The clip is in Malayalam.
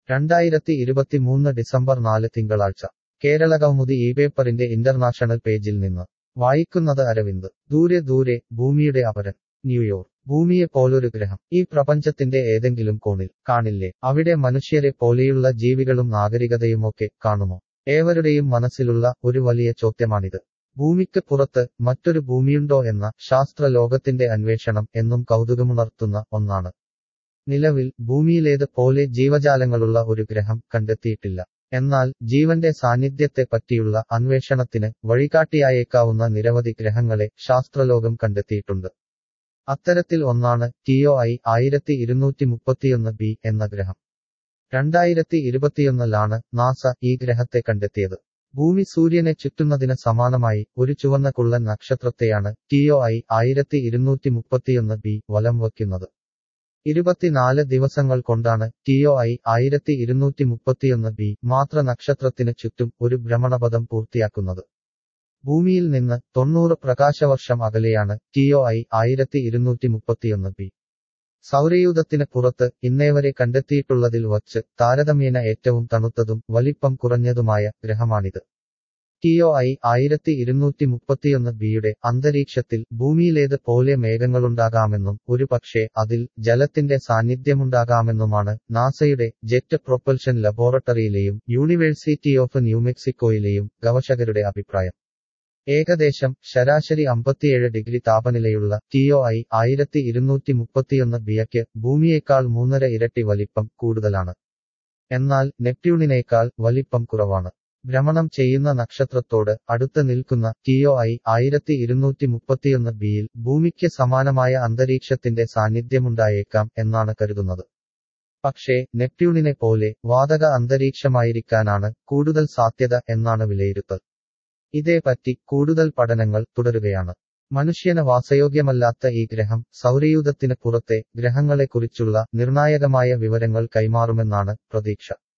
2023 ഡിസംബർ 4 തിങ്കളാഴ്ച കേരളകൗമുദി പേപ്പറിന്റെ ഇന്റർനാഷണൽ പേജിൽ നിന്ന് വായിക്കുന്നത് അരവിന്ദ്. ദൂരെ ദൂരെ ഭൂമിയുടെ അപരൻ. ന്യൂയോർക്ക്. ഭൂമിയെ പോലൊരു ഗ്രഹം ഈ പ്രപഞ്ചത്തിന്റെ ഏതെങ്കിലും കോണിൽ കാണില്ലേ? അവിടെ മനുഷ്യരെ പോലെയുള്ള ജീവികളും നാഗരികതയുമൊക്കെ കാണുമോ? ഏവരുടെയും മനസ്സിലുള്ള ഒരു വലിയ ചോദ്യമാണിത്. ഭൂമിക്ക് പുറത്ത് മറ്റൊരു ഭൂമിയുണ്ടോ എന്ന ശാസ്ത്രലോകത്തിന്റെ അന്വേഷണം എന്നും കൗതുകമുണർത്തുന്ന ഒന്നാണ്. നിലവിൽ ഭൂമിയിലേത് പോലെ ജീവജാലങ്ങളുള്ള ഒരു ഗ്രഹം കണ്ടെത്തിയിട്ടില്ല. എന്നാൽ ജീവന്റെ സാന്നിധ്യത്തെ പറ്റിയുള്ള അന്വേഷണത്തിന് വഴികാട്ടിയായേക്കാവുന്ന നിരവധി ഗ്രഹങ്ങളെ ശാസ്ത്രലോകം കണ്ടെത്തിയിട്ടുണ്ട്. അത്തരത്തിൽ ഒന്നാണ് TOI 1231b എന്ന ഗ്രഹം. 2021 നാസ ഈ ഗ്രഹത്തെ കണ്ടെത്തിയത്. ഭൂമി സൂര്യനെ ചുറ്റുന്നതിന് സമാനമായി ഒരു ചുവന്ന കുള്ളൻ നക്ഷത്രത്തെയാണ് TOI 1231b വലം വയ്ക്കുന്നത്. 24 ദിവസങ്ങൾ കൊണ്ടാണ് TOI 1231b മാത്ര നക്ഷത്രത്തിന് ചുറ്റും ഒരു ഭ്രമണപഥം പൂർത്തിയാക്കുന്നത്. ഭൂമിയിൽ നിന്ന് 90 പ്രകാശവർഷം അകലെയാണ് TOI 1231b. സൗരയൂഥത്തിന് പുറത്ത് ഇന്നേവരെ കണ്ടെത്തിയിട്ടുള്ളതിൽ വച്ച് താരതമ്യേന ഏറ്റവും തണുത്തതും വലിപ്പം കുറഞ്ഞതുമായ ഗ്രഹമാണിത്. TOI 1231bയുടെ അന്തരീക്ഷത്തിൽ ഭൂമിയിലേത് പോലെ മേഘങ്ങളുണ്ടാകാമെന്നും ഒരുപക്ഷേ അതിൽ ജലത്തിന്റെ സാന്നിധ്യമുണ്ടാകാമെന്നുമാണ് നാസയുടെ ജെറ്റ് പ്രൊപ്പൽഷൻ ലബോറട്ടറിയിലെയും യൂണിവേഴ്സിറ്റി ഓഫ് ന്യൂമെക്സിക്കോയിലെയും ഗവേഷകരുടെ അഭിപ്രായം. ഏകദേശം ശരാശരി 57 ഡിഗ്രി താപനിലയുള്ള TOI 1231bക്ക് ഭൂമിയേക്കാൾ 3.5 ഇരട്ടി വലിപ്പം കൂടുതലാണ്. എന്നാൽ നെപ്റ്റ്യൂണിനേക്കാൾ വലിപ്പം കുറവാണ്. ഭ്രമണം ചെയ്യുന്ന നക്ഷത്രത്തോട് അടുത്ത് നിൽക്കുന്ന TOI 1231bയിൽ ഭൂമിക്ക് സമാനമായ അന്തരീക്ഷത്തിന്റെ സാന്നിധ്യമുണ്ടായേക്കാം എന്നാണ് കരുതുന്നത്. പക്ഷേ നെപ്റ്റ്യൂണിനെ പോലെ വാതക അന്തരീക്ഷമായിരിക്കാനാണ് കൂടുതൽ സാധ്യത എന്നാണ് വിലയിരുത്തൽ. ഇതേപ്പറ്റി കൂടുതൽ പഠനങ്ങൾ തുടരുകയാണ്. മനുഷ്യന് വാസയോഗ്യമല്ലാത്ത ഈ ഗ്രഹം സൗരയൂഥത്തിന് പുറത്തെ ഗ്രഹങ്ങളെക്കുറിച്ചുള്ള നിർണായകമായ വിവരങ്ങൾ കൈമാറുമെന്നാണ് പ്രതീക്ഷ.